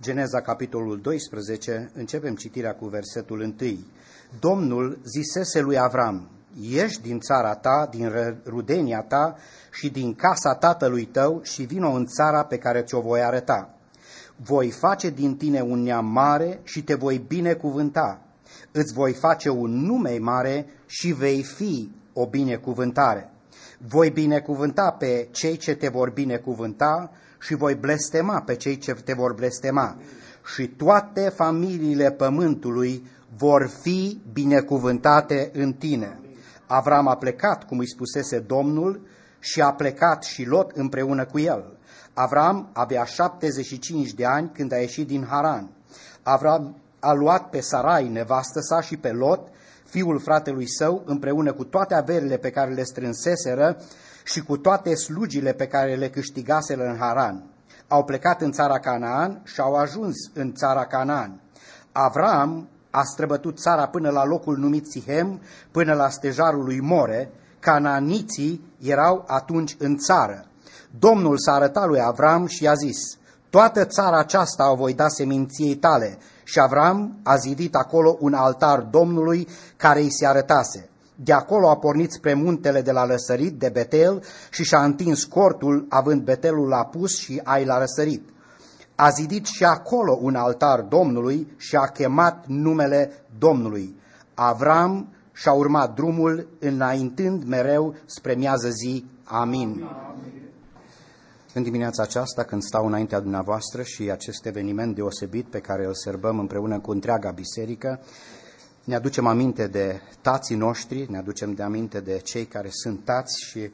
Geneza, capitolul 12, începem citirea cu versetul 1. Domnul zisese lui Avram: ieși din țara ta, din rudenia ta și din casa tatălui tău și vino în țara pe care ți-o voi arăta. Voi face din tine un neam mare și te voi binecuvânta. Îți voi face un nume mare și vei fi o binecuvântare. Voi binecuvânta pe cei ce te vor binecuvânta și voi blestema pe cei ce te vor blestema. Și toate familiile pământului vor fi binecuvântate în tine. Avram a plecat, cum îi spusese Domnul, și a plecat și Lot împreună cu el. Avram avea 75 de ani când a ieșit din Haran. Avram a luat pe Sarai, nevastă sa, și pe Lot, fiul fratelui său, împreună cu toate averile pe care le strânseseră și cu toate slugile pe care le câștigaseră în Haran. Au plecat în țara Canaan și au ajuns în țara Canaan. Avram a străbătut țara până la locul numit Sihem, până la stejarul lui More. Canaaniții erau atunci în țară. Domnul s-a arătat lui Avram și i-a zis: toată țara aceasta o voi da seminției tale. Și Avram a zidit acolo un altar Domnului care îi se arătase. De acolo a pornit spre muntele de la răsărit, de Betel, și și-a întins cortul, având Betelul la apus și Ai la răsărit. A zidit și acolo un altar Domnului și a chemat numele Domnului. Avram și-a urmat drumul, înaintând mereu spre miază zi. Amin. În dimineața aceasta, când stau înaintea dumneavoastră și acest eveniment deosebit pe care îl sărbăm împreună cu întreaga biserică, ne aducem aminte de tații noștri, ne aducem de aminte de cei care sunt tați și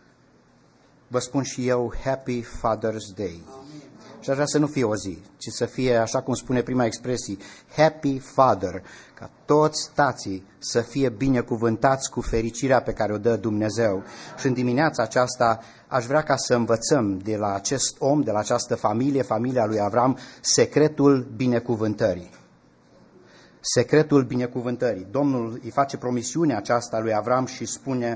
vă spun și eu Happy Father's Day. Și aș vrea să nu fie o zi, ci să fie, așa cum spune prima expresie, Happy Father, ca toți tații să fie binecuvântați cu fericirea pe care o dă Dumnezeu. Și în dimineața aceasta aș vrea ca să învățăm de la acest om, de la această familie, familia lui Avram, secretul binecuvântării. Secretul binecuvântării. Domnul îi face promisiunea aceasta lui Avram și spune: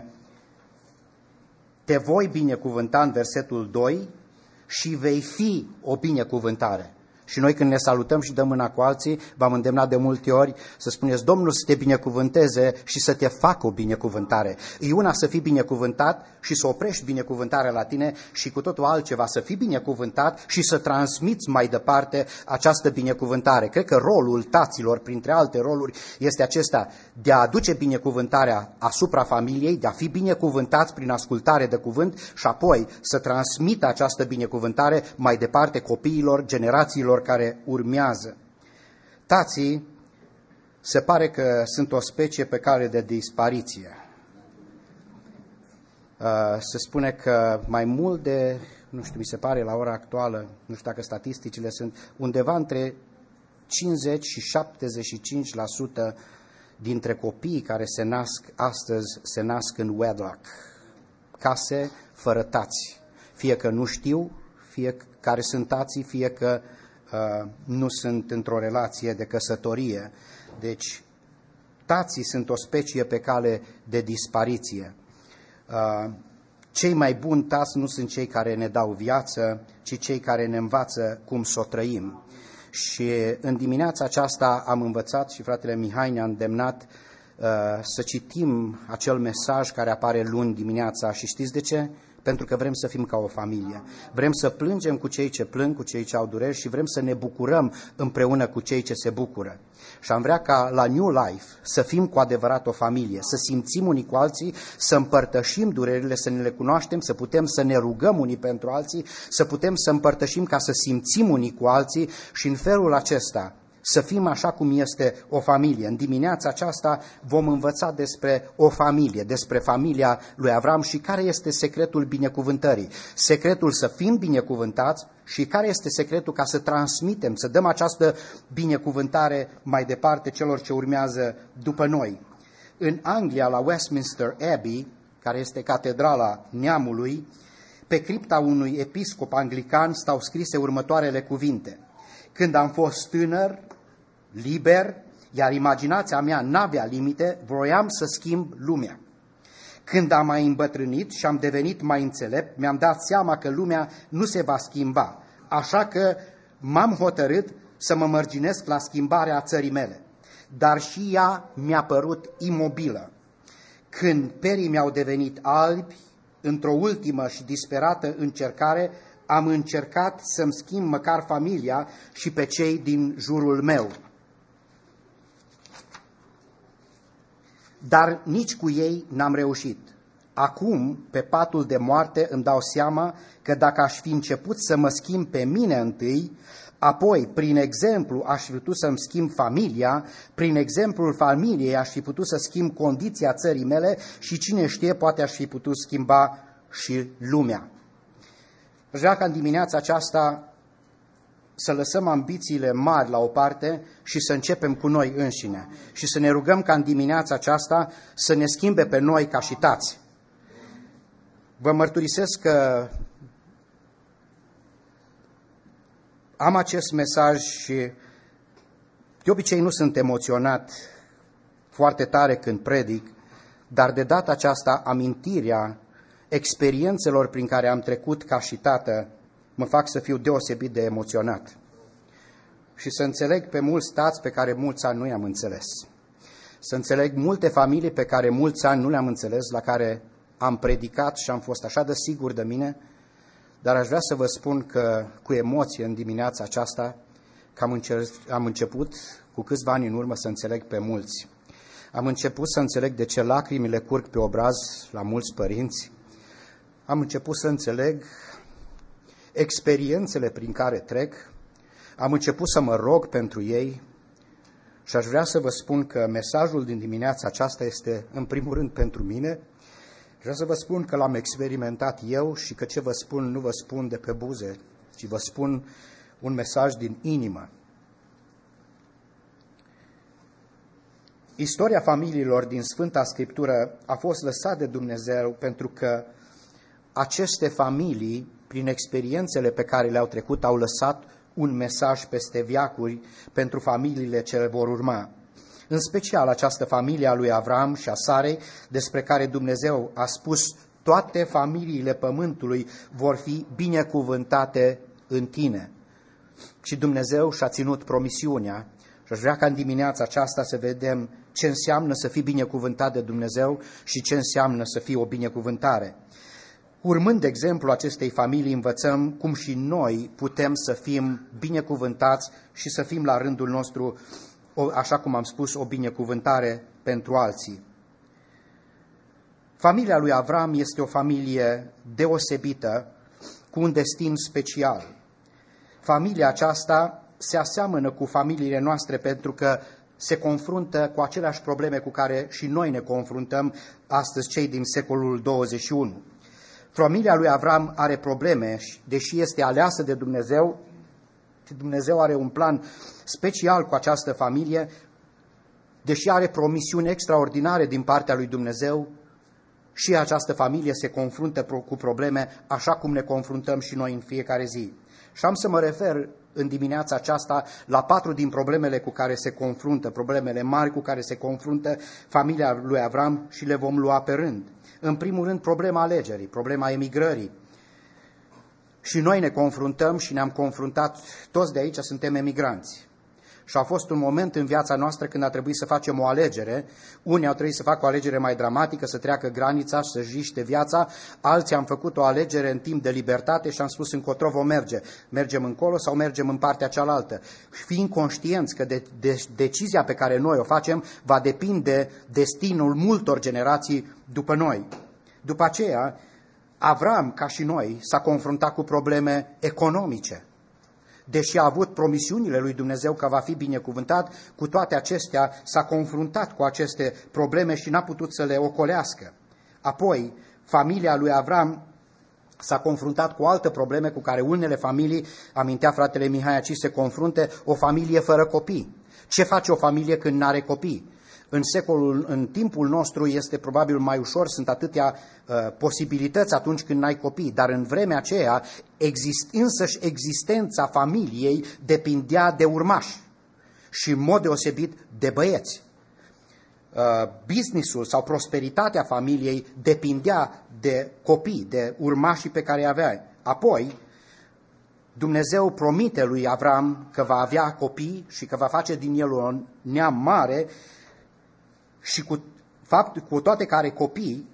te voi binecuvânta, în versetul 2, și vei fi o binecuvântare. Și noi, când ne salutăm și dăm mâna cu alții, v-am îndemnat de multe ori să spuneți: Domnul să te binecuvânteze și să te facă o binecuvântare. E una să fii binecuvântat și să oprești binecuvântarea la tine, și cu totul altceva să fii binecuvântat și să transmiți mai departe această binecuvântare. Cred că rolul taților, printre alte roluri, este acesta de a aduce binecuvântarea asupra familiei, de a fi binecuvântați prin ascultare de cuvânt și apoi să transmită această binecuvântare mai departe copiilor, generațiilor care urmează. Tații se pare că sunt o specie pe cale de dispariție. Se spune că mai mult de, nu știu, mi se pare la ora actuală, nu știu dacă statisticile sunt, undeva între 50 și 75% dintre copiii care se nasc astăzi se nasc în wedlock, case fără tați. Fie că nu știu, fie care sunt tații, fie că nu sunt într-o relație de căsătorie. Deci, tații sunt o specie pe cale de dispariție. Cei mai buni tați nu sunt cei care ne dau viață, ci cei care ne învață cum să o trăim. Și în dimineața aceasta am învățat și fratele Mihai ne-a îndemnat să citim acel mesaj care apare luni dimineața. Și știți de ce? Pentru că vrem să fim ca o familie. Vrem să plângem cu cei ce plâng, cu cei ce au dureri și vrem să ne bucurăm împreună cu cei ce se bucură. Și am vrea ca la New Life să fim cu adevărat o familie, să simțim unii cu alții, să împărtășim durerile, să ne le cunoaștem, să putem să ne rugăm unii pentru alții, să putem să împărtășim ca să simțim unii cu alții și în felul acesta să fim așa cum este o familie. În dimineața aceasta vom învăța despre o familie, despre familia lui Avram și care este secretul binecuvântării. Secretul să fim binecuvântați și care este secretul ca să transmitem, să dăm această binecuvântare mai departe celor ce urmează după noi. În Anglia, la Westminster Abbey, care este catedrala neamului, pe cripta unui episcop anglican stau scrise următoarele cuvinte: când am fost tânăr, liber, iar imaginația mea n-avea limite, vroiam să schimb lumea. Când am mai îmbătrânit și am devenit mai înțelept, mi-am dat seama că lumea nu se va schimba, așa că m-am hotărât să mă mărginesc la schimbarea țării mele, dar și ea mi-a părut imobilă. Când perii mi-au devenit albi, într-o ultimă și disperată încercare, am încercat să-mi schimb măcar familia și pe cei din jurul meu. Dar nici cu ei n-am reușit. Acum, pe patul de moarte, îmi dau seama că dacă aș fi început să mă schimb pe mine întâi, apoi, prin exemplu, aș fi putut să-mi schimb familia, prin exemplul familiei aș fi putut să schimb condiția țării mele și cine știe, poate aș fi putut schimba și lumea. Aș vrea ca în dimineața aceasta să lăsăm ambițiile mari la o parte și să începem cu noi înșine și să ne rugăm ca în dimineața aceasta să ne schimbe pe noi ca și tați. Vă mărturisesc că am acest mesaj și de obicei nu sunt emoționat foarte tare când predic, dar de data aceasta amintirea experiențelor prin care am trecut ca și tată mă fac să fiu deosebit de emoționat și să înțeleg pe mulți tați pe care mulți ani nu i-am înțeles. Să înțeleg multe familii pe care mulți ani nu le-am înțeles, la care am predicat și am fost așa de sigur de mine, dar aș vrea să vă spun că cu emoție în dimineața aceasta că am început cu câțiva ani în urmă să înțeleg pe mulți. Am început să înțeleg de ce lacrimile curg pe obraz la mulți părinți. Am început să înțeleg experiențele prin care trec. Am început să mă rog pentru ei și aș vrea să vă spun că mesajul din dimineața aceasta este în primul rând pentru mine. Vreau să vă spun că l-am experimentat eu și că ce vă spun nu vă spun de pe buze, ci vă spun un mesaj din inimă. Istoria familiilor din Sfânta Scriptură a fost lăsată de Dumnezeu pentru că aceste familii, prin experiențele pe care le-au trecut, au lăsat un mesaj peste veacuri pentru familiile ce le vor urma. În special această familie a lui Avram și a Sarei, despre care Dumnezeu a spus: toate familiile pământului vor fi binecuvântate în tine. Și Dumnezeu și-a ținut promisiunea și aș vrea ca în dimineața aceasta să vedem ce înseamnă să fii binecuvântat de Dumnezeu și ce înseamnă să fii o binecuvântare. Urmând de exemplu acestei familii, învățăm cum și noi putem să fim binecuvântați și să fim la rândul nostru, așa cum am spus, o binecuvântare pentru alții. Familia lui Avram este o familie deosebită, cu un destin special. Familia aceasta se aseamănă cu familiile noastre pentru că se confruntă cu aceleași probleme cu care și noi ne confruntăm astăzi, cei din secolul 21. Familia lui Avram are probleme, deși este aleasă de Dumnezeu, Dumnezeu are un plan special cu această familie, deși are promisiuni extraordinare din partea lui Dumnezeu, și această familie se confruntă cu probleme așa cum ne confruntăm și noi în fiecare zi. Și am să mă refer în dimineața aceasta la 4 din problemele cu care se confruntă, problemele mari cu care se confruntă familia lui Avram și le vom lua pe rând. În primul rând, problema alegerii, problema emigrării. Și noi ne confruntăm și ne-am confruntat, toți de aici suntem emigranți. Și a fost un moment în viața noastră când a trebuit să facem o alegere. Unii au trebuit să facă o alegere mai dramatică, să treacă granița și să-și riște viața. Alții am făcut o alegere în timp de libertate și am spus încotro vom merge. Mergem încolo sau mergem în partea cealaltă. Fiind conștienți că decizia pe care noi o facem va depinde destinul multor generații după noi. După aceea, Avram, ca și noi, s-a confruntat cu probleme economice. Deși a avut promisiunile lui Dumnezeu că va fi binecuvântat, cu toate acestea s-a confruntat cu aceste probleme și n-a putut să le ocolească. Apoi, familia lui Avram s-a confruntat cu alte probleme cu care unele familii, amintea fratele Mihai aici, se confrunte, o familie fără copii. Ce face o familie când n-are copii? În timpul nostru este probabil mai ușor, sunt atâtea posibilități atunci când n-ai copii, dar în vremea aceea însăși existența familiei depindea de urmași și în mod deosebit de băieți. Businessul sau prosperitatea familiei depindea de copii, de urmașii pe care îi avea. Apoi, Dumnezeu promite lui Avram că va avea copii și că va face din el un neam mare și cu toate că are copii,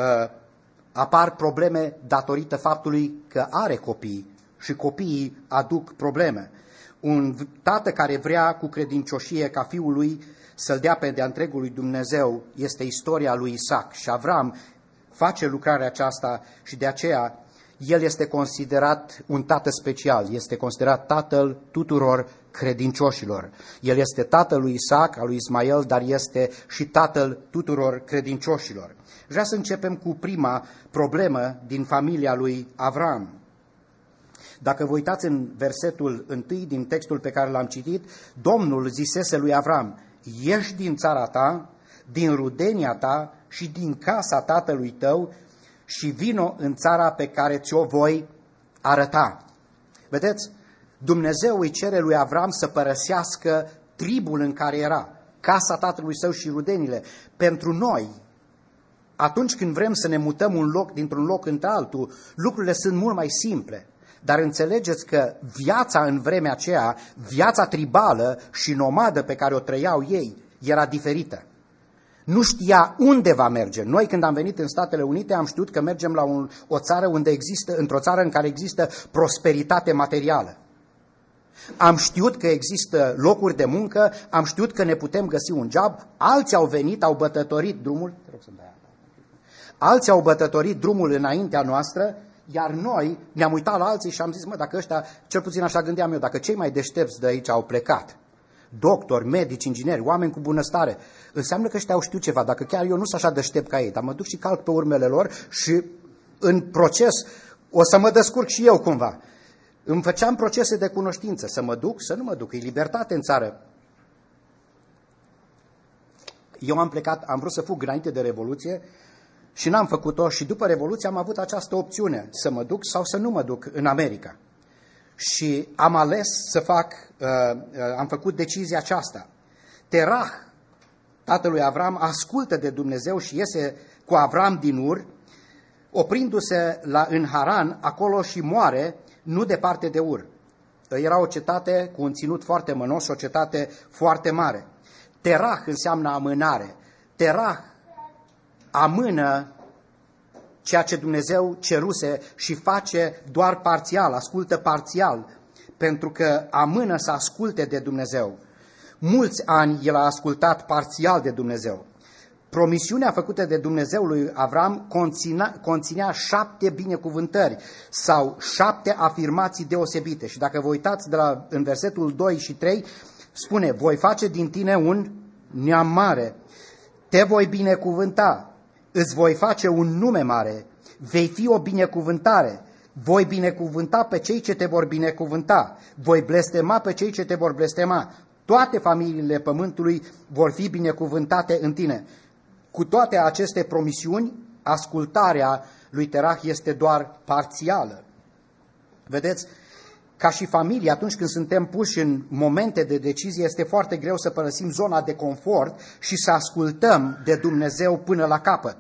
apar probleme datorită faptului că are copii și copiii aduc probleme. Un tată care vrea cu credincioșie ca fiul lui să-l dea pe de-a întregul lui Dumnezeu este istoria lui Isaac și Avram face lucrarea aceasta și de aceea el este considerat un tată special, este considerat tatăl tuturor credincioșilor. El este tatăl lui Isaac, al lui Ismael, dar este și tatăl tuturor credincioșilor. Vreau să începem cu prima problemă din familia lui Avram. Dacă vă uitați în versetul 1 din textul pe care l-am citit, Domnul zisese lui Avram: ieși din țara ta, din rudenia ta și din casa tatălui tău și vino în țara pe care ți-o voi arăta. Vedeți, Dumnezeu îi cere lui Avram să părăsească tribul în care era, casa tatălui său și rudenile. Pentru noi, atunci când vrem să ne mutăm dintr-un loc într-altul, lucrurile sunt mult mai simple. Dar înțelegeți că viața în vremea aceea, viața tribală și nomadă pe care o trăiau ei, era diferită. Nu știa unde va merge. Noi când am venit în Statele Unite am știut că mergem la o țară într-o țară în care există prosperitate materială. Am știut că există locuri de muncă, am știut că ne putem găsi un job, alții au venit, au bătătorit drumul, alții au bătătorit drumul înaintea noastră, iar noi ne-am uitat la alții și am zis, dacă ăștia, cel puțin așa gândeam eu, dacă cei mai deștepți de aici au plecat, doctori, medici, ingineri, oameni cu bunăstare, înseamnă că ăștia au știut ceva, dacă chiar eu nu sunt așa deștept ca ei, dar mă duc și calc pe urmele lor și în proces o să mă descurc și eu cumva. Îmi făceam procese de cunoștință, să mă duc, să nu mă duc, e libertate în țară. Eu am plecat, am vrut să fug înainte de Revoluție și n-am făcut-o și după Revoluție am avut această opțiune, să mă duc sau să nu mă duc în America. Și am ales să am făcut decizia aceasta. Terah, tatălui Avram, ascultă de Dumnezeu și iese cu Avram din Ur, oprindu-se în Haran, acolo și moare, nu departe de Ur. Era o cetate cu un ținut foarte mănos, o cetate foarte mare. Terah înseamnă amânare. Terah amână ceea ce Dumnezeu ceruse și face doar parțial, ascultă parțial, pentru că amână să asculte de Dumnezeu. Mulți ani el a ascultat parțial de Dumnezeu. Promisiunea făcută de Dumnezeu lui Avram conținea 7 binecuvântări sau 7 afirmații deosebite. Și dacă vă uitați în versetul 2 și 3, spune: voi face din tine un neam mare, te voi binecuvânta, îți voi face un nume mare, vei fi o binecuvântare, voi binecuvânta pe cei ce te vor binecuvânta, voi blestema pe cei ce te vor blestema, toate familiile pământului vor fi binecuvântate în tine. Cu toate aceste promisiuni, ascultarea lui Terah este doar parțială. Vedeți, ca și familie, atunci când suntem puși în momente de decizie, este foarte greu să părăsim zona de confort și să ascultăm de Dumnezeu până la capăt.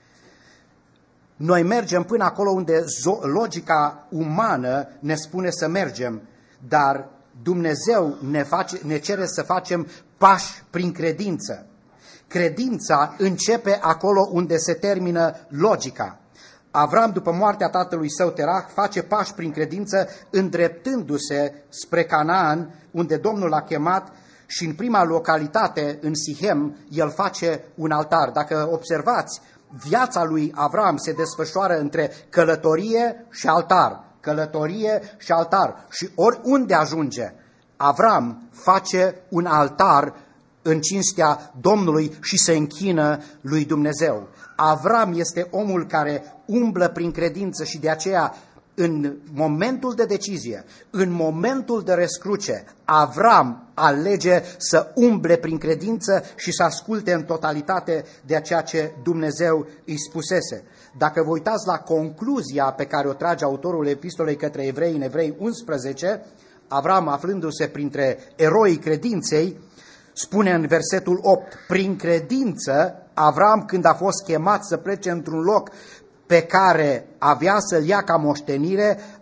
Noi mergem până acolo unde logica umană ne spune să mergem, dar Dumnezeu ne cere să facem pași prin credință. Credința începe acolo unde se termină logica. Avram, după moartea tatălui său Terah, face pași prin credință, îndreptându-se spre Canaan, unde Domnul l-a chemat, și în prima localitate, în Sihem, el face un altar. Dacă observați, viața lui Avram se desfășoară între călătorie și altar, călătorie și altar. Și oriunde ajunge, Avram face un altar în cinstea Domnului și se închină lui Dumnezeu. Avram este omul care umblă prin credință și de aceea în momentul de decizie, în momentul de răscruce, Avram alege să umble prin credință și să asculte în totalitate de ceea ce Dumnezeu îi spusese. Dacă vă uitați la concluzia pe care o trage autorul epistolei către evrei în Evrei 11, Avram, aflându-se printre eroii credinței, spune în versetul 8, prin credință, Avram, când a fost chemat să plece într-un loc pe care avea să-l ia ca moștenire,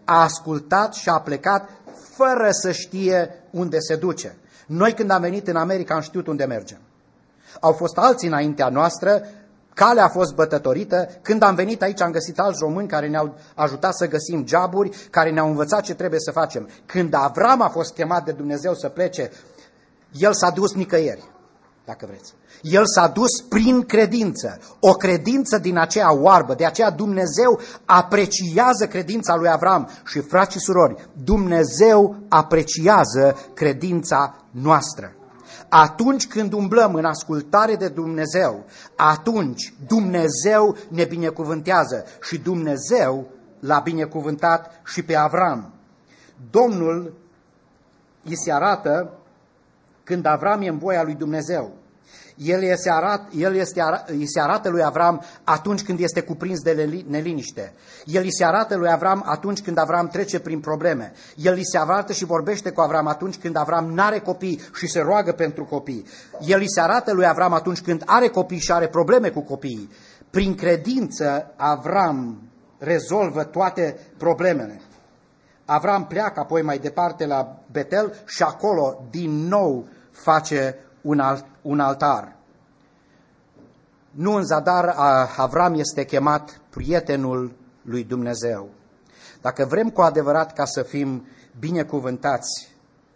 a ascultat și a plecat fără să știe unde se duce. Noi când am venit în America am știut unde mergem. Au fost alții înaintea noastră, calea a fost bătătorită. Când am venit aici am găsit alți români care ne-au ajutat să găsim joburi, care ne-au învățat ce trebuie să facem. Când Avram a fost chemat de Dumnezeu să plece, el s-a dus nicăieri, dacă vreți. El s-a dus prin credință, o credință din aceea oarbă, de aceea Dumnezeu apreciază credința lui Avram. Și frați și surori, Dumnezeu apreciază credința noastră. Atunci când umblăm în ascultare de Dumnezeu, atunci Dumnezeu ne binecuvântează și Dumnezeu l-a binecuvântat și pe Avram. Domnul îi se când Avram e în voia lui Dumnezeu. Îi se arată lui Avram atunci când este cuprins de neliniște. El îi se arată lui Avram atunci când Avram trece prin probleme. El îi se arată și vorbește cu Avram atunci când Avram n-are copii și se roagă pentru copii. El îi se arată lui Avram atunci când are copii și are probleme cu copiii. Prin credință Avram rezolvă toate problemele. Avram pleacă apoi mai departe la Betel și acolo din nou face un altar. Nu în zadar, Avram este chemat prietenul lui Dumnezeu. Dacă vrem cu adevărat ca să fim binecuvântați,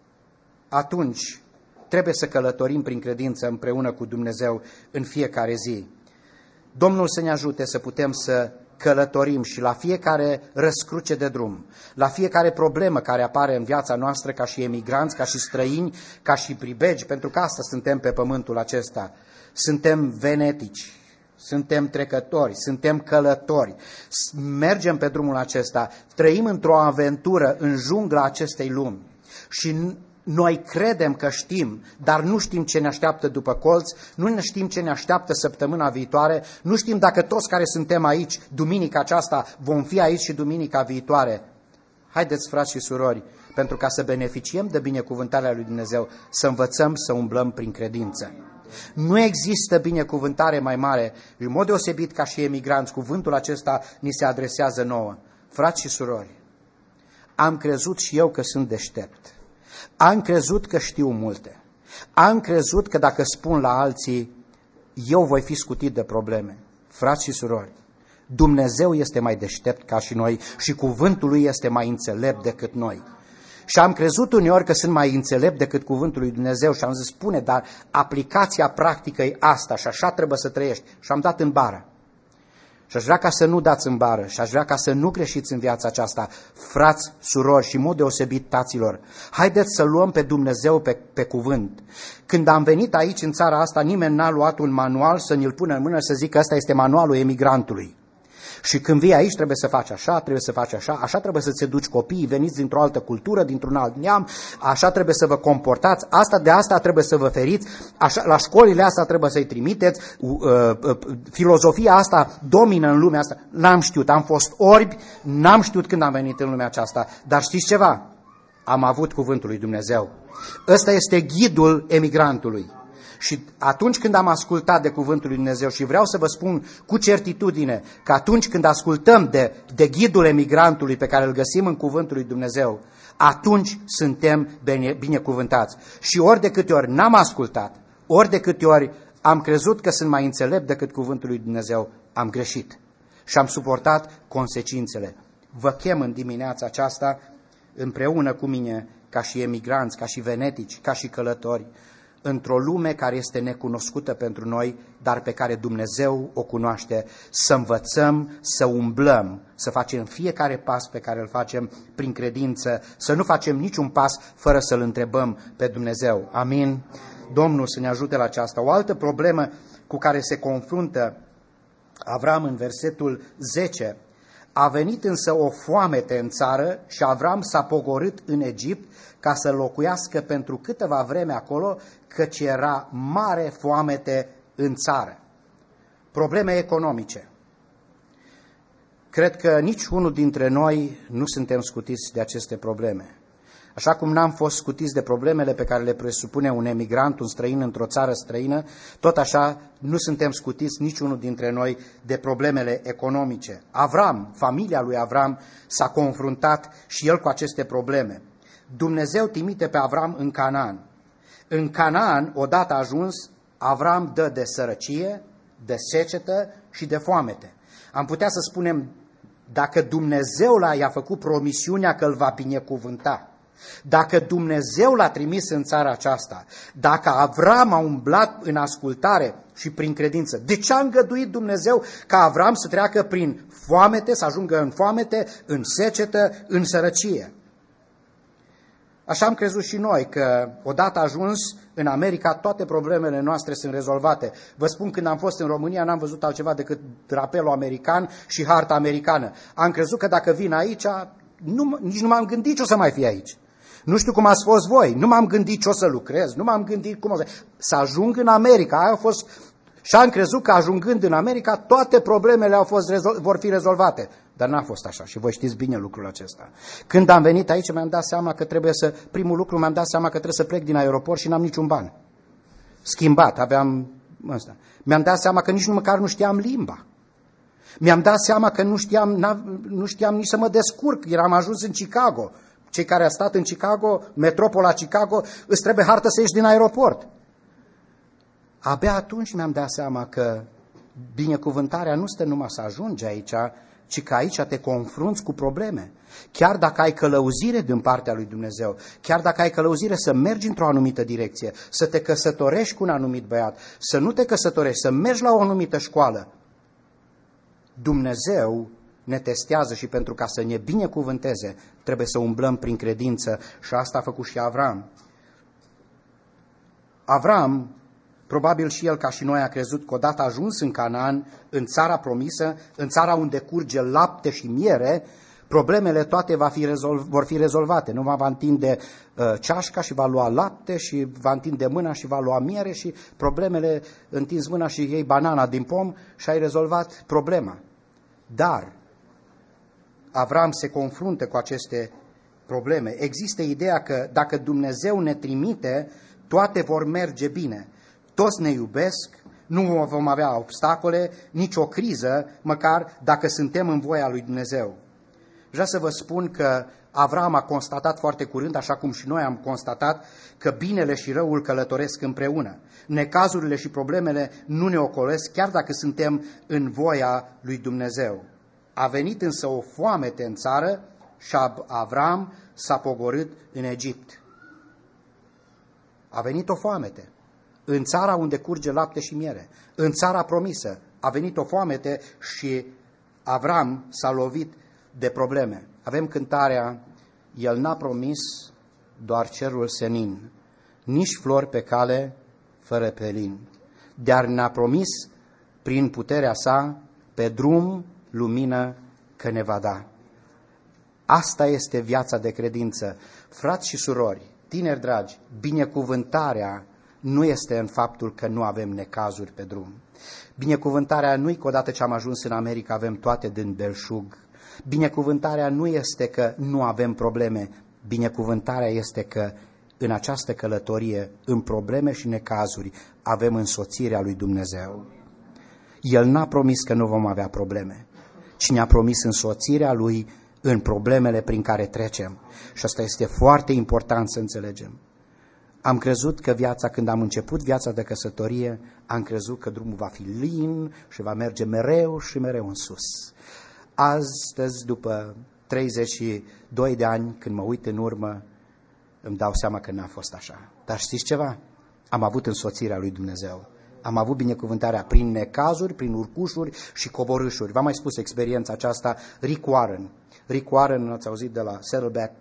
atunci trebuie să călătorim prin credință împreună cu Dumnezeu în fiecare zi. Domnul să ne ajute să putem să călătorim și la fiecare răscruce de drum, la fiecare problemă care apare în viața noastră ca și emigranți, ca și străini, ca și pribegi, pentru că asta suntem pe pământul acesta. Suntem venetici, suntem trecători, suntem călători, mergem pe drumul acesta, trăim într-o aventură în jungla acestei lumi și noi credem că știm, dar nu știm ce ne așteaptă după colț, nu știm ce ne așteaptă săptămâna viitoare, nu știm dacă toți care suntem aici duminica aceasta vom fi aici și duminica viitoare. Haideți, frați și surori, pentru ca să beneficiem de binecuvântarea lui Dumnezeu, să învățăm să umblăm prin credință. Nu există binecuvântare mai mare, în mod deosebit ca și emigranți, cuvântul acesta ni se adresează nouă. Frați și surori, am crezut și eu că sunt deștept. Am crezut că știu multe. Am crezut că dacă spun la alții, eu voi fi scutit de probleme. Frați și surori, Dumnezeu este mai deștept ca și noi și cuvântul lui este mai înțelept decât noi. Și am crezut uneori că sunt mai înțelept decât cuvântul lui Dumnezeu și am zis, spune, dar aplicația practică e asta și așa trebuie să trăiești. Și am dat în bară. Și aș vrea ca să nu dați în bară și aș vrea ca să nu greșiți în viața aceasta, frați, surori și în mod deosebit taților. Haideți să luăm pe Dumnezeu pe cuvânt. Când am venit aici în țara asta, nimeni n-a luat un manual să ne-l pună în mână să zică ăsta este manualul emigrantului. Și când vii aici trebuie să faci așa, trebuie să faci așa, așa trebuie să-ți educi copiii, veniți dintr-o altă cultură, dintr-un alt neam, așa trebuie să vă comportați, de asta trebuie să vă feriți, așa, la școlile astea trebuie să-i trimiteți, filozofia asta domină în lumea asta. N-am știut, am fost orbi, n-am știut când am venit în lumea aceasta, dar știți ceva? Am avut cuvântul lui Dumnezeu. Ăsta este ghidul emigrantului. Și atunci când am ascultat de cuvântul lui Dumnezeu și vreau să vă spun cu certitudine că atunci când ascultăm de ghidul emigrantului pe care îl găsim în cuvântul lui Dumnezeu, atunci suntem binecuvântați. Și ori de câte ori n-am ascultat, ori de câte ori am crezut că sunt mai înțelept decât cuvântul lui Dumnezeu, am greșit și am suportat consecințele. Vă chem în dimineața aceasta împreună cu mine ca și emigranți, ca și venetici, ca și călători, într-o lume care este necunoscută pentru noi, dar pe care Dumnezeu o cunoaște, să învățăm, să umblăm, să facem fiecare pas pe care îl facem prin credință, să nu facem niciun pas fără să-L întrebăm pe Dumnezeu. Amin? Domnul să ne ajute la aceasta. O altă problemă cu care se confruntă Avram în versetul 10, a venit însă o foamete în țară și Avram s-a pogorât în Egipt ca să locuiască pentru câteva vreme acolo, căci era mare foamete în țară. Probleme economice. Cred că nici unul dintre noi nu suntem scutiți de aceste probleme. Așa cum n-am fost scutiți de problemele pe care le presupune un emigrant, un străin într-o țară străină, tot așa nu suntem scutiți niciunul dintre noi de problemele economice. Avram, familia lui Avram, s-a confruntat și el cu aceste probleme. Dumnezeu trimite pe Avram în Canaan. În Canaan, odată ajuns, Avram dă de sărăcie, de secetă și de foamete. Am putea să spunem, dacă Dumnezeu i-a făcut promisiunea că îl va binecuvânta, dacă Dumnezeu l-a trimis în țara aceasta, dacă Avram a umblat în ascultare și prin credință, de ce a îngăduit Dumnezeu ca Avram să treacă prin foamete, să ajungă în foamete, în secetă, în sărăcie? Așa am crezut și noi, că odată ajuns în America, toate problemele noastre sunt rezolvate. Vă spun, când am fost în România, n-am văzut altceva decât drapelul american și harta americană. Am crezut că dacă vin aici, nici nu m-am gândit ce o să mai fie aici. Nu știu cum ați fost voi, nu m-am gândit ce o să lucrez, nu m-am gândit cum o să ajung în America. Aia a fost. Și am crezut că ajungând în America, toate problemele vor fi rezolvate. Dar n-a fost așa și voi știți bine lucrul acesta. Când am venit aici, mi-am dat seama că primul lucru mi-am dat seama că trebuie să plec din aeroport și n-am niciun ban. Schimbat, aveam ăsta. Mi-am dat seama că nici măcar nu știam limba. Mi-am dat seama că nu știam nici să mă descurc. Eram ajuns în Chicago. Cei care au stat în Chicago, metropola Chicago, îți trebuie hartă să ieși din aeroport. Abia atunci mi-am dat seama că binecuvântarea nu stă numai să ajungi aici, ci că aici te confrunți cu probleme. Chiar dacă ai călăuzire din partea lui Dumnezeu, chiar dacă ai călăuzire să mergi într-o anumită direcție, să te căsătorești cu un anumit băiat, să nu te căsătorești, să mergi la o anumită școală, Dumnezeu ne testează și pentru ca să ne binecuvânteze, trebuie să umblăm prin credință și asta a făcut și Avram. Avram, probabil și el, ca și noi, a crezut că odată ajuns în Canaan, în țara promisă, în țara unde curge lapte și miere, problemele toate vor fi rezolvate. Nu va întinde ceașca și va lua lapte și va întinde mâna și va lua miere și problemele, întinzi mâna și iei banana din pom și ai rezolvat problema. Dar Avram se confruntă cu aceste probleme. Există ideea că dacă Dumnezeu ne trimite, toate vor merge bine. Toți ne iubesc, nu vom avea obstacole, nicio criză, măcar dacă suntem în voia lui Dumnezeu. Vreau să vă spun că Avram a constatat foarte curând, așa cum și noi am constatat, că binele și răul călătoresc împreună. Necazurile și problemele nu ne ocolesc, chiar dacă suntem în voia lui Dumnezeu. A venit însă o foamete în țară și Avram s-a pogorât în Egipt. A venit o foamete în țara unde curge lapte și miere, în țara promisă. A venit o foamete și Avram s-a lovit de probleme. Avem cântarea, El n-a promis doar cerul senin, nici flori pe cale fără pelin, dar ne-a promis prin puterea sa pe drum lumină că ne va da. Asta este viața de credință. Frați și surori, tineri dragi, binecuvântarea nu este în faptul că nu avem necazuri pe drum. Binecuvântarea nu e că odată ce am ajuns în America avem toate din belșug. Binecuvântarea nu este că nu avem probleme. Binecuvântarea este că în această călătorie, în probleme și necazuri, avem însoțirea lui Dumnezeu. El n-a promis că nu vom avea probleme, ci ne-a promis însoțirea lui în problemele prin care trecem. Și asta este foarte important să înțelegem. Am crezut că când am început viața de căsătorie, am crezut că drumul va fi lin și va merge mereu și mereu în sus. Astăzi, după 32 de ani, când mă uit în urmă, îmi dau seama că n-a fost așa. Dar știți ceva? Am avut însoțirea lui Dumnezeu. Am avut binecuvântarea prin necazuri, prin urcușuri și coborâșuri. V-am mai spus experiența aceasta, Rick Warren. Rick Warren, ați auzit de la Saddleback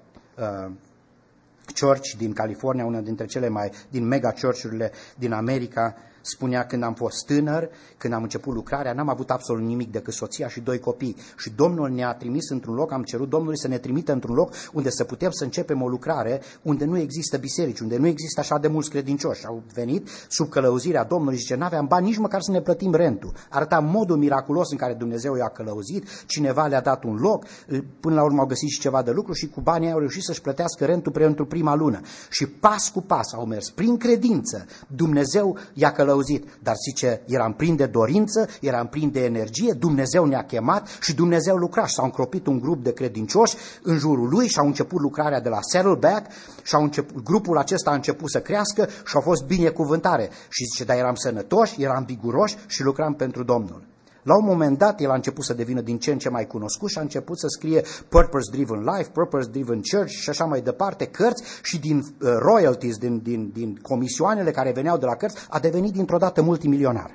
Church din California, una dintre cele mai din mega church-urile din America. Spunea, când am fost tânăr, când am început lucrarea, n-am avut absolut nimic decât soția și 2 copii. Și Domnul ne-a trimis într-un loc, am cerut Domnului să ne trimită într-un loc unde să putem să începem o lucrare, unde nu există biserici, unde nu există așa de mulți credincioși. Au venit sub călăuzirea Domnului și zice, n-aveam bani nici măcar să ne plătim rentul. Arăta modul miraculos în care Dumnezeu i-a călăuzit, cineva le-a dat un loc, până la urmă au găsit și ceva de lucru și cu banii au reușit să-și plătească rentul pentru prima lună. Și pas cu pas au mers, prin credință, Dumnezeu i-a călăuzit, dar zice, eram plin de dorință, eram plin de energie, Dumnezeu ne-a chemat și Dumnezeu lucra și s-a încropit un grup de credincioși în jurul lui și au început lucrarea de la Saddleback și grupul acesta a început să crească și au fost binecuvântare. Și zice, dar eram sănătoși, eram viguroși și lucram pentru Domnul. La un moment dat, el a început să devină din ce în ce mai cunoscut și a început să scrie Purpose Driven Life, Purpose Driven Church și așa mai departe, cărți, și din royalties, din comisioanele care veneau de la cărți, a devenit dintr-o dată multimilionar.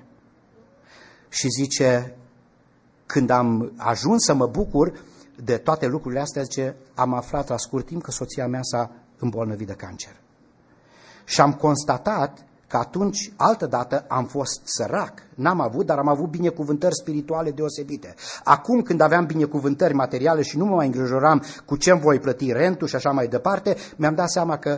Și zice, când am ajuns să mă bucur de toate lucrurile astea, zice, am aflat la scurt timp că soția mea s-a îmbolnăvit de cancer. Și am constatat că atunci, altădată, am fost sărac. N-am avut, dar am avut binecuvântări spirituale deosebite. Acum, când aveam binecuvântări materiale și nu mă mai îngrijoram cu ce îmi voi plăti rentul și așa mai departe, mi-am dat seama că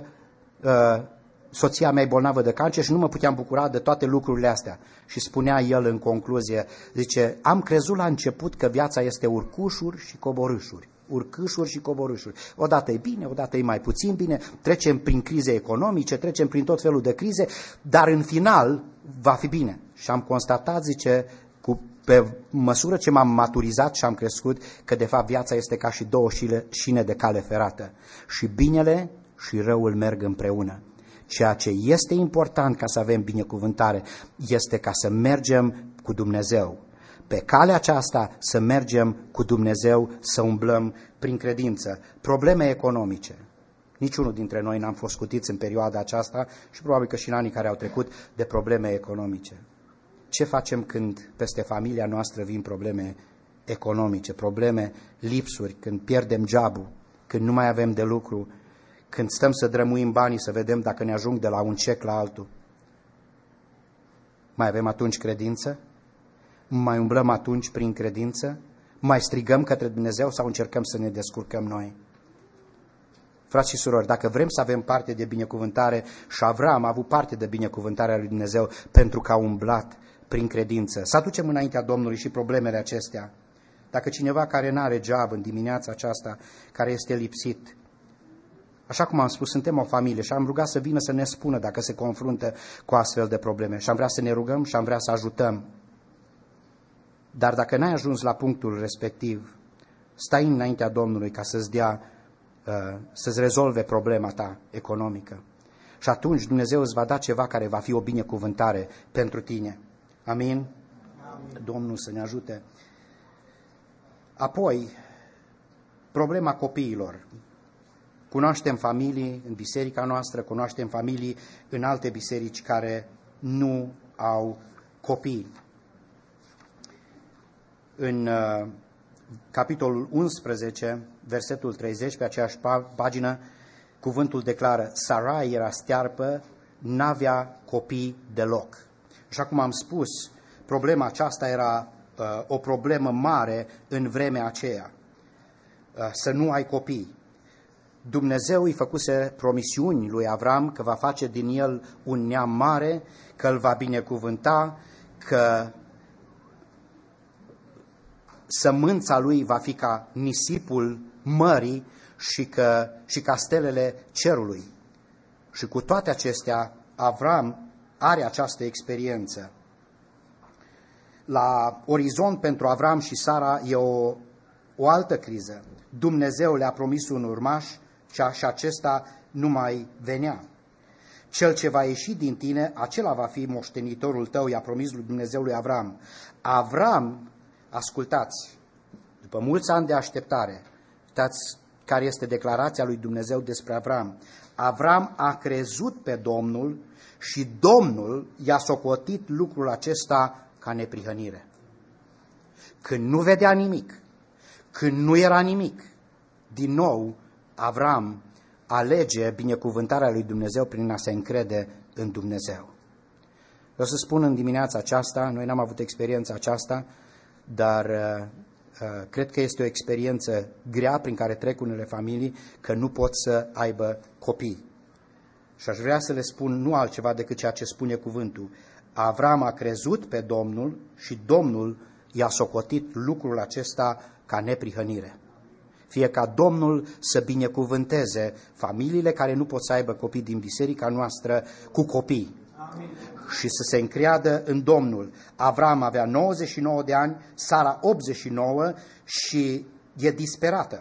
soția mea e bolnavă de cancer și nu mă puteam bucura de toate lucrurile astea. Și spunea el în concluzie, zice, am crezut la început că viața este urcușuri și coborâșuri. Urcâșuri și coborâșuri. Odată e bine, odată e mai puțin bine, trecem prin crize economice, trecem prin tot felul de crize, dar în final va fi bine. Și am constatat, zice, pe măsură ce m-am maturizat și am crescut, că de fapt viața este ca și 2 șine de cale ferată. Și binele și răul merg împreună. Ceea ce este important ca să avem binecuvântare este ca să mergem cu Dumnezeu. Pe calea aceasta să mergem cu Dumnezeu, să umblăm prin credință. Probleme economice. Niciunul dintre noi n-am fost scutiți în perioada aceasta și probabil că și în anii care au trecut de probleme economice. Ce facem când peste familia noastră vin probleme economice, probleme, lipsuri, când pierdem jobul, când nu mai avem de lucru, când stăm să drămuim banii să vedem dacă ne ajung de la un cec la altul? Mai avem atunci credință? Mai umblăm atunci prin credință? Mai strigăm către Dumnezeu sau încercăm să ne descurcăm noi? Frați și surori, dacă vrem să avem parte de binecuvântare, și Avram a avut parte de binecuvântarea lui Dumnezeu pentru că a umblat prin credință, să aducem înaintea Domnului și problemele acestea. Dacă cineva care nu are job în dimineața aceasta, care este lipsit, așa cum am spus, suntem o familie și am rugat să vină să ne spună dacă se confruntă cu astfel de probleme și am vrea să ne rugăm și am vrea să ajutăm. Dar dacă n-ai ajuns la punctul respectiv, stai înaintea Domnului ca să-ți dea, să-ți rezolve problema ta economică. Și atunci Dumnezeu îți va da ceva care va fi o binecuvântare pentru tine. Amin? Amin. Domnul să ne ajute. Apoi, problema copiilor. Cunoaștem familii în biserica noastră, cunoaștem familii în alte biserici care nu au copii. În capitolul 11, versetul 30, pe aceeași pagină, cuvântul declară, Sarai era stearpă, n-avea copii deloc. Așa cum am spus, problema aceasta era o problemă mare în vremea aceea, să nu ai copii. Dumnezeu îi făcuse promisiuni lui Avram că va face din el un neam mare, că îl va binecuvânta, că sămânța lui va fi ca nisipul mării și ca stelele cerului. Și cu toate acestea, Avram are această experiență. La orizont pentru Avram și Sara e o altă criză. Dumnezeu le-a promis un urmaș și acesta nu mai venea. Cel ce va ieși din tine, acela va fi moștenitorul tău, i-a promis lui Dumnezeu lui Avram. Avram, ascultați, după mulți ani de așteptare, uitați care este declarația lui Dumnezeu despre Avram. Avram a crezut pe Domnul și Domnul i-a socotit lucrul acesta ca neprihănire. Când nu vedea nimic, când nu era nimic, din nou Avram alege binecuvântarea lui Dumnezeu prin a se încrede în Dumnezeu. Vreau să spun în dimineața aceasta, noi n-am avut experiența aceasta, dar cred că este o experiență grea prin care trec unele familii, că nu pot să aibă copii. Și aș vrea să le spun nu altceva decât ceea ce spune cuvântul. Avram a crezut pe Domnul și Domnul i-a socotit lucrul acesta ca neprihănire. Fie ca Domnul să binecuvânteze familiile care nu pot să aibă copii din biserica noastră cu copii. Amin. Și să se încreadă în Domnul. Avram avea 99 de ani, Sara 89 și e disperată.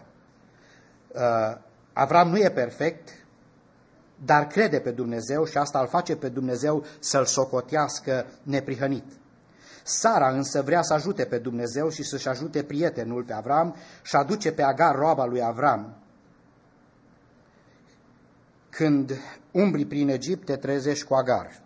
Avram nu e perfect, dar crede pe Dumnezeu și asta îl face pe Dumnezeu să-l socotească neprihănit. Sara însă vrea să ajute pe Dumnezeu și să-și ajute prietenul pe Avram și aduce pe Agar, roaba lui Avram. Când umbli prin Egipt, te trezești cu Agar.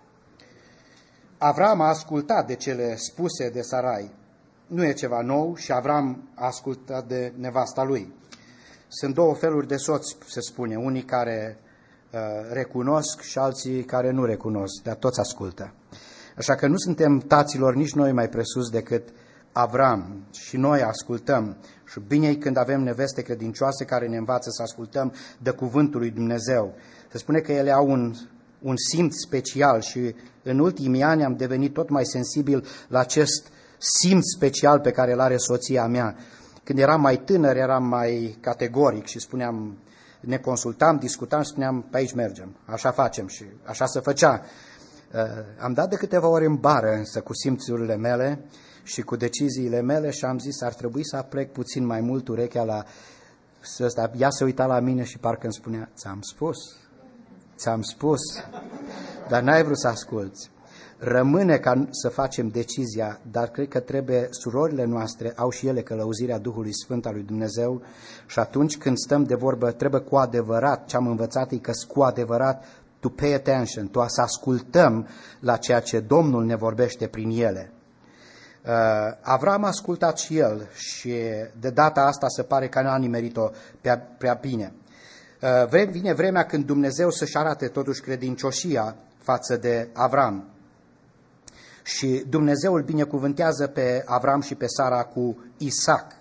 Avram a ascultat de cele spuse de Sarai. Nu e ceva nou și Avram a ascultat de nevasta lui. Sunt două feluri de soți, se spune, unii care recunosc și alții care nu recunosc, dar toți ascultă. Așa că nu suntem taților nici noi mai presus decât Avram și noi ascultăm. Și bine e când avem neveste credincioase care ne învață să ascultăm de cuvântul lui Dumnezeu. Se spune că ele au un simț special și în ultimii ani am devenit tot mai sensibil la acest simț special pe care îl are soția mea. Când eram mai tânăr, eram mai categoric și spuneam, ne consultam, discutam și spuneam, pe aici mergem, așa facem și așa se făcea. Am dat de câteva ori în bară însă cu simțurile mele și cu deciziile mele și am zis, ar trebui să aplec puțin mai mult urechea la ăsta. Ea se uita la mine și parcă îmi spunea, ți-am spus, dar n-ai vrut să asculți. Rămâne ca să facem decizia, dar cred că surorile noastre au și ele călăuzirea Duhului Sfânt al lui Dumnezeu și atunci când stăm de vorbă, trebuie cu adevărat, ce am învățat e că cu adevărat to pay attention, să ascultăm la ceea ce Domnul ne vorbește prin ele. Avram a ascultat și el și de data asta se pare că n-a nimerit-o prea bine. Vine vremea când Dumnezeu să-și arate totuși credincioșia față de Avram. Și Dumnezeu îl binecuvântează pe Avram și pe Sara cu Isaac.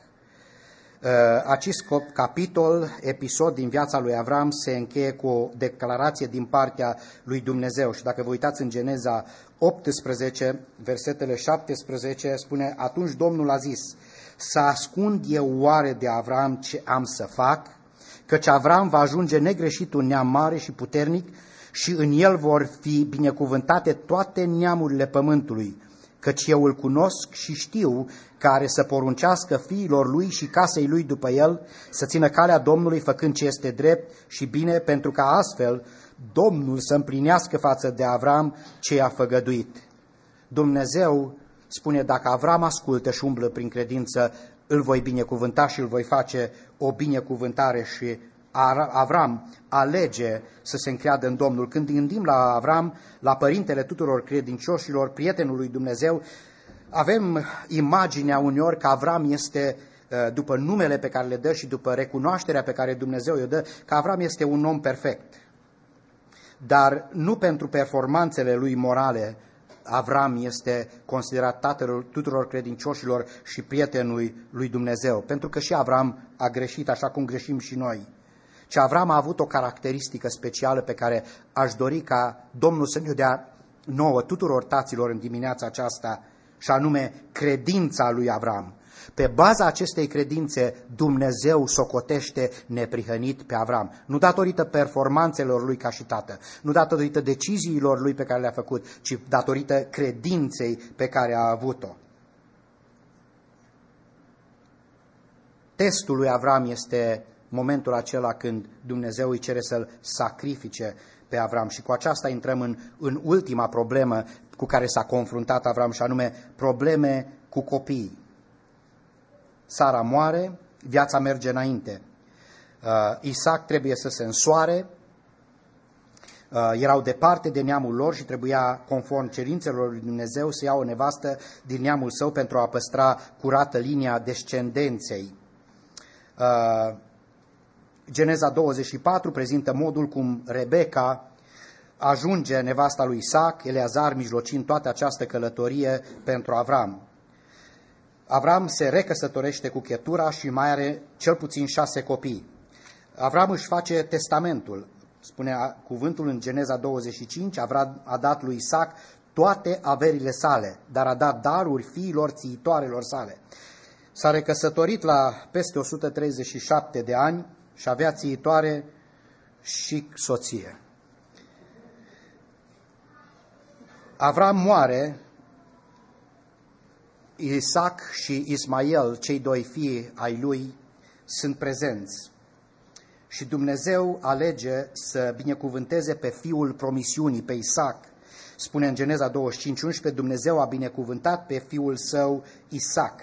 Acest episod din viața lui Avram se încheie cu o declarație din partea lui Dumnezeu. Și dacă vă uitați în Geneza 18, versetele 17, spune, atunci Domnul a zis, să ascund eu oare de Avram ce am să fac? Căci Avram va ajunge negreșit un neam mare și puternic și în el vor fi binecuvântate toate neamurile pământului. Căci eu îl cunosc și știu că are să poruncească fiilor lui și casei lui după el, să țină calea Domnului făcând ce este drept și bine, pentru ca astfel Domnul să împlinească față de Avram ce i-a făgăduit. Dumnezeu spune, dacă Avram ascultă și umblă prin credință, îl voi binecuvânta și îl voi face o binecuvântare și Avram alege să se încreadă în Domnul. Când gândim la Avram, la părintele tuturor credincioșilor, prietenul lui Dumnezeu, avem imaginea uneori că Avram este, după numele pe care le dă și după recunoașterea pe care Dumnezeu îi dă, că Avram este un om perfect. Dar nu pentru performanțele lui morale, Avram este considerat tatăl tuturor credincioșilor și prietenul lui Dumnezeu, pentru că și Avram a greșit așa cum greșim și noi. Și Avram a avut o caracteristică specială pe care aș dori ca Domnul să ne dea nouă tuturor taților în dimineața aceasta, și anume credința lui Avram. Pe baza acestei credințe, Dumnezeu socotește neprihănit pe Avram. Nu datorită performanțelor lui ca și tată, nu datorită deciziilor lui pe care le-a făcut, ci datorită credinței pe care a avut-o. Testul lui Avram este momentul acela când Dumnezeu îi cere să-l sacrifice pe Avram. Și cu aceasta intrăm în ultima problemă cu care s-a confruntat Avram, și anume probleme cu copiii. Sara moare, viața merge înainte. Isaac trebuie să se însoare, erau departe de neamul lor și trebuia, conform cerințelor lui Dumnezeu, să ia o nevastă din neamul său pentru a păstra curată linia descendenței. Geneza 24 prezintă modul cum Rebecca ajunge nevasta lui Isaac, Eleazar mijlocind toată această călătorie pentru Avram. Avram se recăsătorește cu Chetura și mai are cel puțin 6 copii. Avram își face testamentul. Spune cuvântul în Geneza 25, Avram a dat lui Isaac toate averile sale, dar a dat daruri fiilor țiitoarelor sale. S-a recăsătorit la peste 137 de ani și avea țiitoare și soție. Avram moare, Isaac și Ismael, cei 2 fii ai lui, sunt prezenți. Și Dumnezeu alege să binecuvânteze pe fiul promisiunii, pe Isaac. Spune în Geneza 25:11, Dumnezeu a binecuvântat pe fiul său Isaac.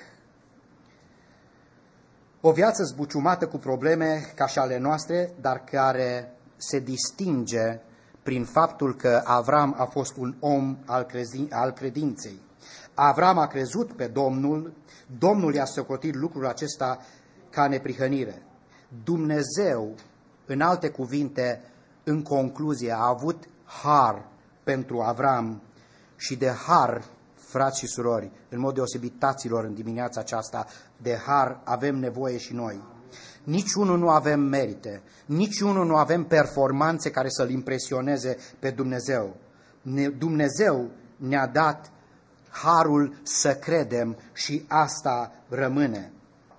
O viață zbuciumată cu probleme ca și ale noastre, dar care se distinge prin faptul că Avram a fost un om al credinței. Avram a crezut pe Domnul, Domnul i-a socotit lucrul acesta ca neprihănire. Dumnezeu, în alte cuvinte, în concluzie, a avut har pentru Avram și de har, frați și surori, în mod deosebit taților în dimineața aceasta, de har avem nevoie și noi. Niciunul nu avem merite, niciunul nu avem performanțe care să-L impresioneze pe Dumnezeu. Dumnezeu ne-a dat harul să credem și asta rămâne.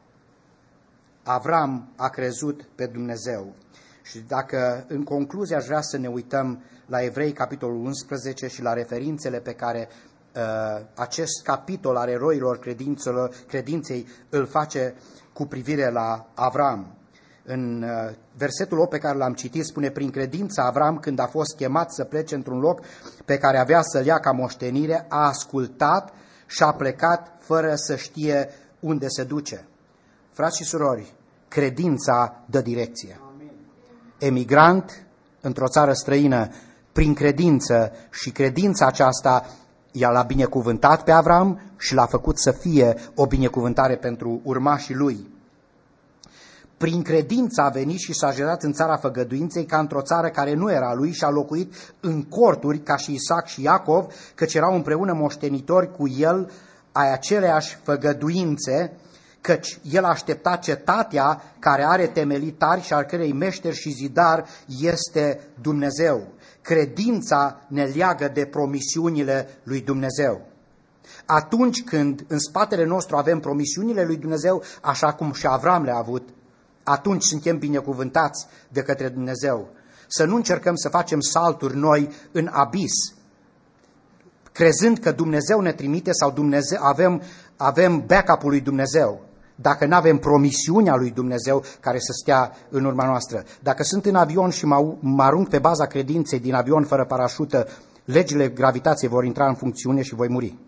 Avram a crezut pe Dumnezeu. Și dacă în concluzie aș vrea să ne uităm la Evrei, capitolul 11 și la referințele pe care acest capitol al eroilor credinței îl face cu privire la Avram. În versetul 8 pe care l-am citit spune, prin credință Avram, când a fost chemat să plece într-un loc pe care avea să-l ia ca moștenire, a ascultat și a plecat fără să știe unde se duce. Frați și surori, credința dă direcție. Emigrant într-o țară străină, prin credință, și credința aceasta l-a binecuvântat pe Avram și l-a făcut să fie o binecuvântare pentru urmașii lui. Prin credință a venit și s-a așezat în țara făgăduinței, ca într-o țară care nu era lui, și a locuit în corturi ca și Isaac și Iacov, căci erau împreună moștenitori cu el ai aceleași făgăduințe, căci el aștepta cetatea care are temelii tari și al cărei meșter și zidar este Dumnezeu. Credința ne leagă de promisiunile lui Dumnezeu. Atunci când în spatele nostru avem promisiunile lui Dumnezeu, așa cum și Avram le-a avut, atunci suntem binecuvântați de către Dumnezeu. Să nu încercăm să facem salturi noi în abis, crezând că Dumnezeu ne trimite sau avem backup-ul lui Dumnezeu, dacă nu avem promisiunea lui Dumnezeu care să stea în urma noastră. Dacă sunt în avion și mă arunc pe baza credinței din avion fără parașută, legile gravitației vor intra în funcțiune și voi muri.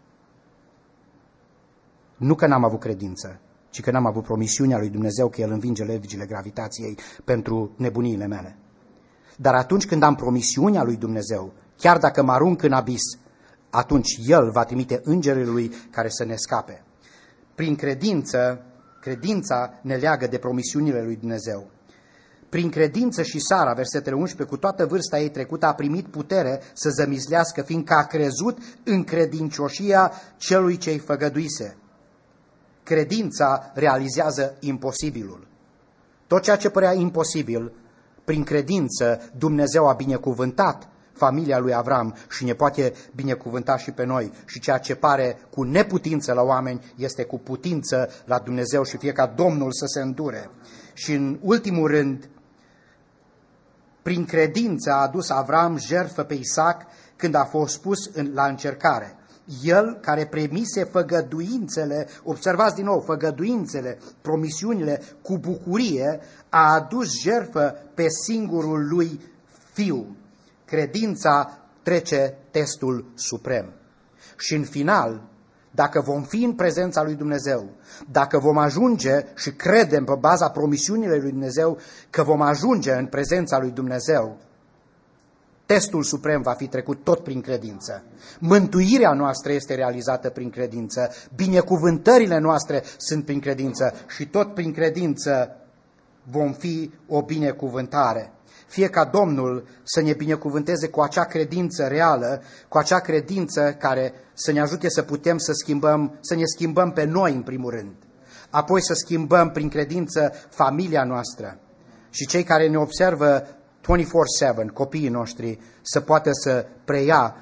Nu că n-am avut credință, ci că n-am avut promisiunea lui Dumnezeu că El învinge legile gravitației pentru nebuniile mele. Dar atunci când am promisiunea lui Dumnezeu, chiar dacă mă arunc în abis, atunci El va trimite îngerii Lui care să ne scape. Prin credința ne leagă de promisiunile lui Dumnezeu. Prin credință și Sara, versetele 11, cu toată vârsta ei trecută, a primit putere să zămislească, fiindcă a crezut în credincioșia celui ce-i făgăduise. Credința realizează imposibilul. Tot ceea ce părea imposibil, prin credință Dumnezeu a binecuvântat familia lui Avram și ne poate binecuvânta și pe noi. Și ceea ce pare cu neputință la oameni este cu putință la Dumnezeu și fie ca Domnul să se îndure. Și în ultimul rând, prin credință a adus Avram jertfă pe Isaac când a fost pus la încercare. El care premise făgăduințele, observați din nou, făgăduințele, promisiunile cu bucurie, a adus jertfă pe singurul lui fiu. Credința trece testul suprem. Și în final, dacă vom fi în prezența lui Dumnezeu, dacă vom ajunge și credem pe baza promisiunilor lui Dumnezeu că vom ajunge în prezența lui Dumnezeu, testul suprem va fi trecut tot prin credință. Mântuirea noastră este realizată prin credință, binecuvântările noastre sunt prin credință și tot prin credință vom fi o binecuvântare. fie ca Domnul să ne binecuvânteze cu acea credință reală, cu acea credință care să ne ajute să putem să ne schimbăm pe noi în primul rând, apoi să schimbăm prin credință familia noastră și cei care ne observă 24/7, copiii noștri, să poată să preia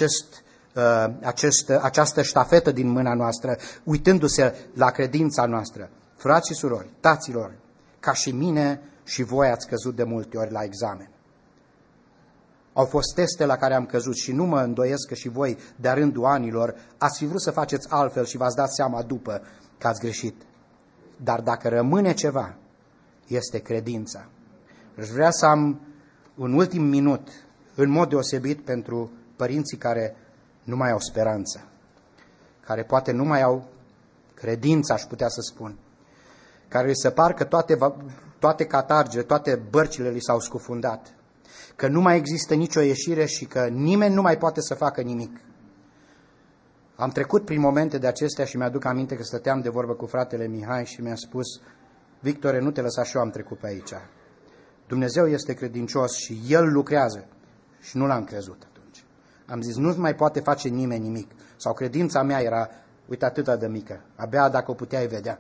această ștafetă din mâna noastră, uitându-se la credința noastră. Frați și surori, taților, ca și mine și voi ați căzut de multe ori la examen. Au fost teste la care am căzut și nu mă îndoiesc că și voi, de-a rândul anilor, ați fi vrut să faceți altfel și v-ați dat seama după că ați greșit. Dar dacă rămâne ceva, este credința. Aș vrea să am un ultim minut, în mod deosebit, pentru părinții care nu mai au speranță, care poate nu mai au credință, aș putea să spun, care se par că toate catargele, toate bărcile li s-au scufundat, că nu mai există nicio ieșire și că nimeni nu mai poate să facă nimic. Am trecut prin momente de acestea și mi-aduc aminte că stăteam de vorbă cu fratele Mihai și mi-a spus: Victore, nu te lăsa, și eu am trecut pe aici. Dumnezeu este credincios și El lucrează. Și nu l-am crezut atunci. Am zis, nu mai poate face nimeni nimic. Sau credința mea era, uite, atâta de mică. Abia dacă o puteai vedea.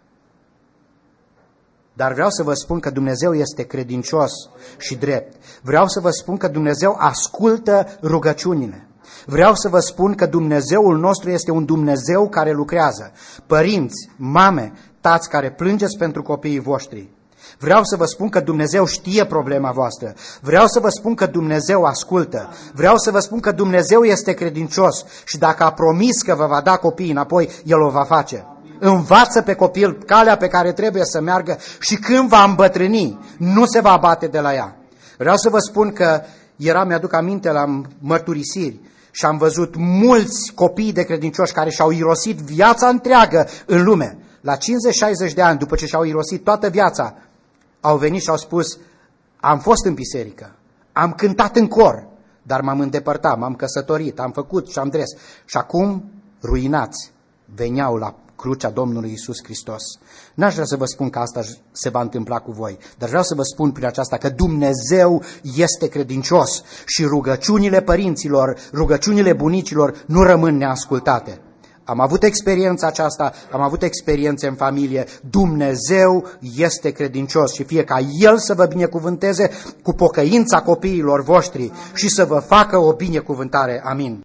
Dar vreau să vă spun că Dumnezeu este credincios și drept. Vreau să vă spun că Dumnezeu ascultă rugăciunile. Vreau să vă spun că Dumnezeul nostru este un Dumnezeu care lucrează. Părinți, mame, tați care plângeți pentru copiii voștri, vreau să vă spun că Dumnezeu știe problema voastră. Vreau să vă spun că Dumnezeu ascultă. Vreau să vă spun că Dumnezeu este credincios și dacă a promis că vă va da copiii înapoi, El o va face. Învață pe copil calea pe care trebuie să meargă și când va îmbătrâni, nu se va abate de la ea. Vreau să vă spun că mi-aduc aminte la mărturisiri și am văzut mulți copii de credincioși care și-au irosit viața întreagă în lume. La 50-60 de ani, după ce și-au irosit toată viața, au venit și au spus: am fost în biserică, am cântat în cor, dar m-am îndepărtat, m-am căsătorit, am făcut și am dres. Și acum, ruinați, veneau la crucea Domnului Iisus Hristos. N-aș vrea să vă spun că asta se va întâmpla cu voi, dar vreau să vă spun prin aceasta că Dumnezeu este credincios și rugăciunile părinților, rugăciunile bunicilor nu rămân neascultate. Am avut experiența aceasta, am avut experiențe în familie. Dumnezeu este credincios și fie ca El să vă binecuvânteze cu pocăința copiilor voștri și să vă facă o binecuvântare. Amin.